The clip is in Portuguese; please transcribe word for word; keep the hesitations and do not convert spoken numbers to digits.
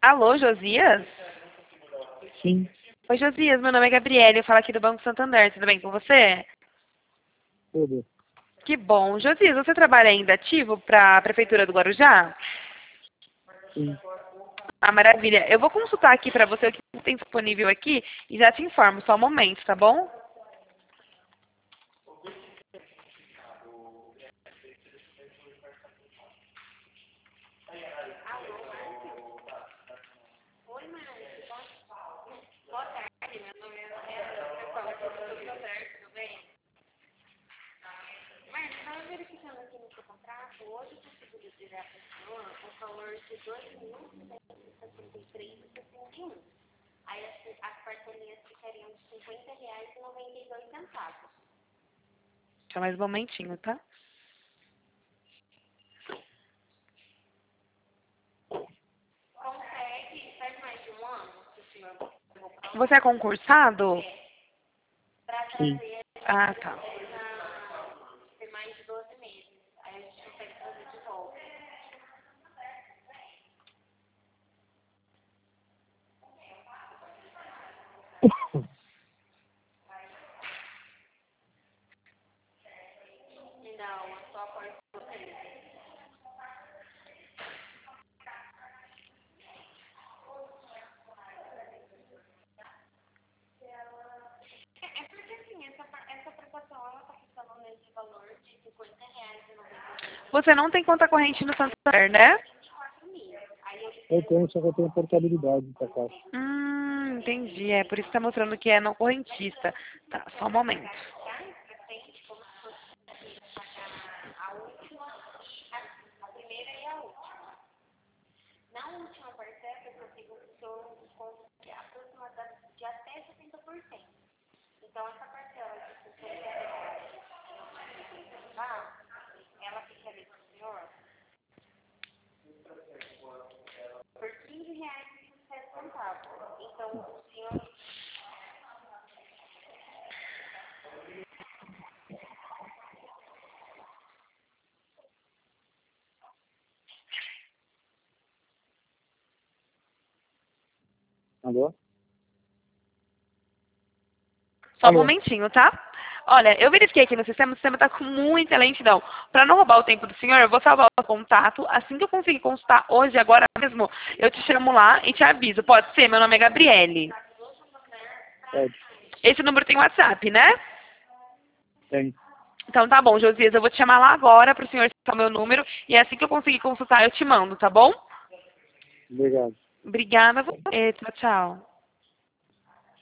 Alô, Josias? Sim, Oi, Josias, meu nome é Gabriele, eu falo aqui do Banco Santander, tudo bem com você? tudo. Que bom. Josias, você trabalha ainda ativo para a Prefeitura do Guarujá? Sim. Ah, maravilha. Eu vou consultar aqui para você o que tem disponível aqui e já te informo, só um momento, tá bom? Só mais um momentinho, tá? Você é concursado? Sim. Ah, tá. Você não tem conta corrente no Santander, né? Eu tenho, só que eu tenho portabilidade da caixa. Hum, entendi. É por isso que tá mostrando que é não correntista. Tá, só um momento. Alô? Só um Alô? momentinho, tá? Olha, eu verifiquei aqui no sistema, o sistema tá com muita lentidão. Para não roubar o tempo do senhor, eu vou salvar o contato. Assim que eu conseguir consultar hoje, agora mesmo, eu te chamo lá e te aviso. Pode ser? Meu nome é Gabriele. Pode. Esse número tem WhatsApp, né? Tem. Então tá bom, Josias, eu vou te chamar lá agora para o senhor citar o meu número. E assim que eu conseguir consultar, eu te mando, tá bom? Obrigado. Obrigada a você. Tchau, tchau.